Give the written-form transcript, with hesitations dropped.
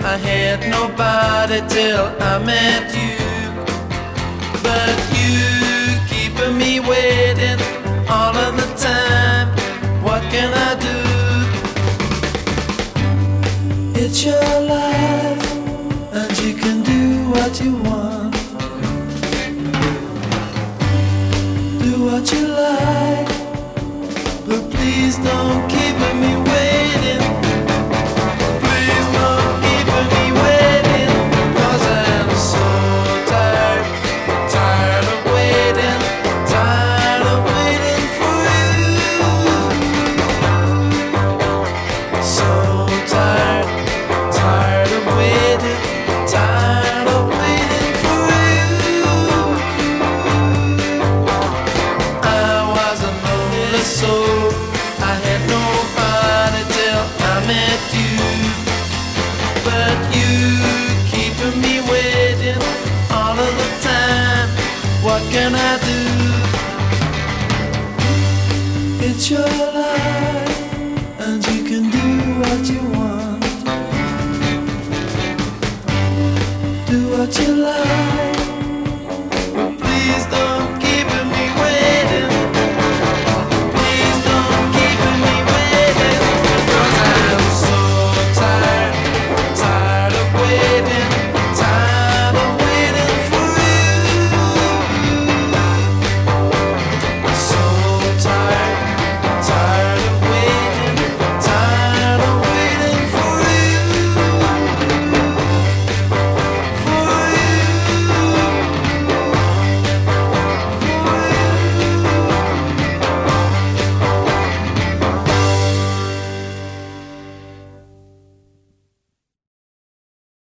I had nobody till I met you. But you keeping me waiting all of the time. What can I do? It's your life, and you can do what you want. Do what you like, but please don't keep me waiting. Please don't keep me waiting, 'cause I'm so tired, tired of waiting, tired of waiting for you. So tired, tired of waiting, tired of waiting for you. I was a lonely soul, I had nobody till I met you. But you keeping me waiting all of the time. What can I do? It's your life, and you can do what you want. Do what you like.